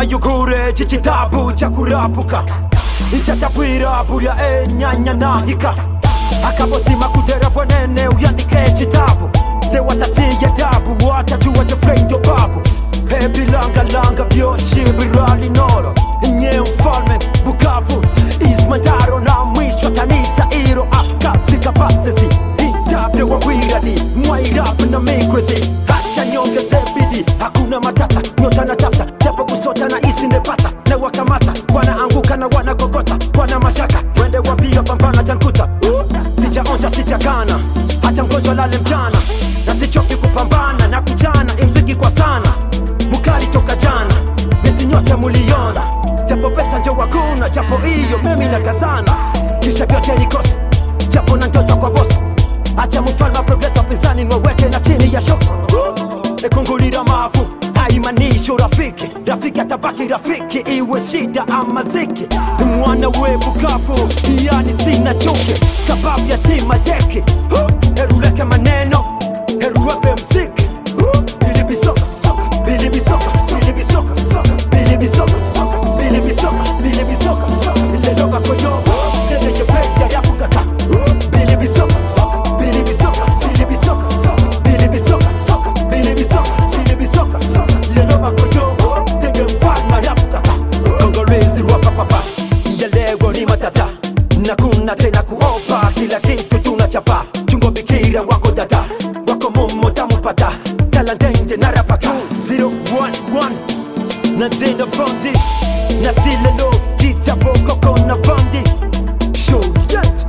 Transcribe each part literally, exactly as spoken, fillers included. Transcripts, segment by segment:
Mama yugure chitabu cha kurapuka ichatabwira burya enyanya nahika akabozima kudera bwanene uyandike chitabu le watatiye dabu watajua jefendo babu hebi langa langa byoshi birali noro nye mfalme Bukavu Ismandaro na mwisho tanita iro akazika pasesi intable wa wiradi mwairapu na mikwezi hacha nyonge zebidi hakuna matata nyota na tafta japo kusota na isi nepata na wakamata wanaanguka na wanagogota wana mashaka twende wapia pambana chankuta uh, sijaonja sijakana hacha mgonjwa lale mchana na sichoki kupambana na kuchana imziki kwa sana mukali toka jana neti nyote muliona japo pesa njo wakuna japo iyo mimi na kazana kisha vyote nikosa japo na ndoto kwa boss acha mfalma progress wapinzani nwaweke na chini ya shocks uh, ekungulira mafu haimanisho rafiki rafiki atabaki rafiki iwe shida ama ziki mwana we Bukavu yani sina chuki sababu ya tima deki uh, eruleke maneno eruwape mziki uh, bili bisoka soka bili bisoka bili bisoka soka bili bisoka soka bili bisoka bili bisoka soka bili loga koyo nene jefeja ya bukata bili bisoka soka bili bisoka bili bisoka soka bili bisoka soka bili bisoka bili bisoka soka bili loga koyo nene mfalma ya bukata Kongolezi rwapa papa ya lego ni matata na kuna tena kuopa kila kitu tunachapa chungo bikira wako dada wako momo tamupata talentente na rapaka zero one one na tena bondi na tilelo kitabo koko na vandi show yet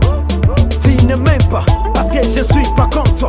tine memba parce que je suis pas contre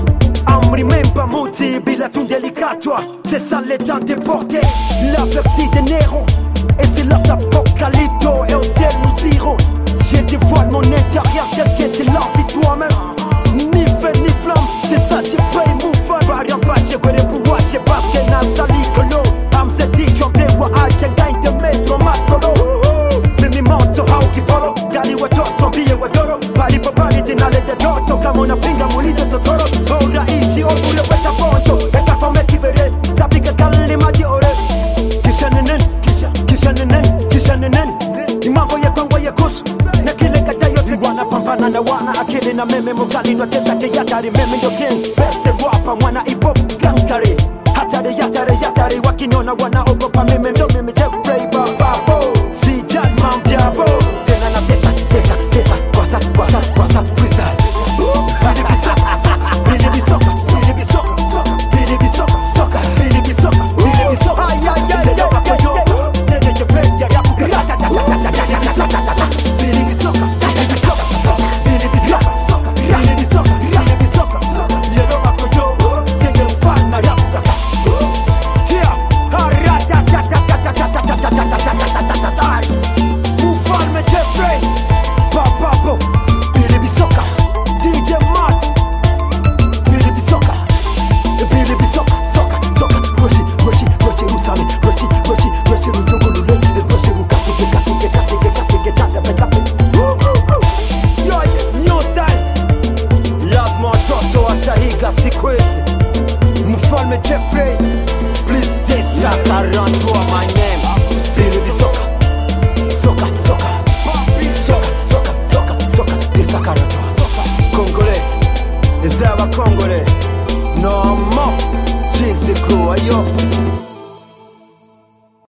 Amri memba mouti bila tout délicatois c'est ça les temps de porter la vertu de Néron et c'est l'art d'apocalypto et au ciel nous irons j'ai dévoilé mon intérieur tel qu'était l'envie toi-même ni feu ni flamme c'est ça j'ai fait mon fan rien pas chez quoi les pouvoirs chez parce que n'a sali colo am se dit tu me vois à Chengdai de mettre ma solo mais mi monto how ki polo gali wa toto mbie wa doro bali babali dinale de toto kama unapinga muulize totoro ora ishi obule weta ponto eta fame kibere tapika kali maji ore kisha nenen kisha kisha nenen kisha nenen imambo ya kwangu ya kusu na kile katayo si wana pambana na wana akili na meme mukali ndo tesa ke yatari meme ndo king beste wapa mwana hip-hop gankari hatari yatari yatari wakinona wana ogopa meme ndo meme Jeffrey bababo si jan mambiabo tena na tesa tesa tesa kwasa kwasa kwasa freestyle bili bisoka bili bisoka bili bisoka bili bisoka soka bili bisoka bili bisoka bili bisoka nene jefeja ya bukata bili bisoka bili bisoka bili bisoka soka bili bisoka bili bisoka yelo makoyo nene mfana ya bukata chia harata ta ta ta ta ta ta ta ta ta mfalme Jeffrey papapo bili bisoka D J Matt bili bisoka bili bisoka soka soka roshi roshi roshi usami roshi roshi roshi rutungulule roshi rukati kati kati kati kati tanda betape yo new style love mototo atahiga sikwezi mfalme Jeffrey please desa tarantua my name bili bisoka soka soka soka soka soka soka desa tarantua Congolais ezaba Congolais no more jinsi kuwa yo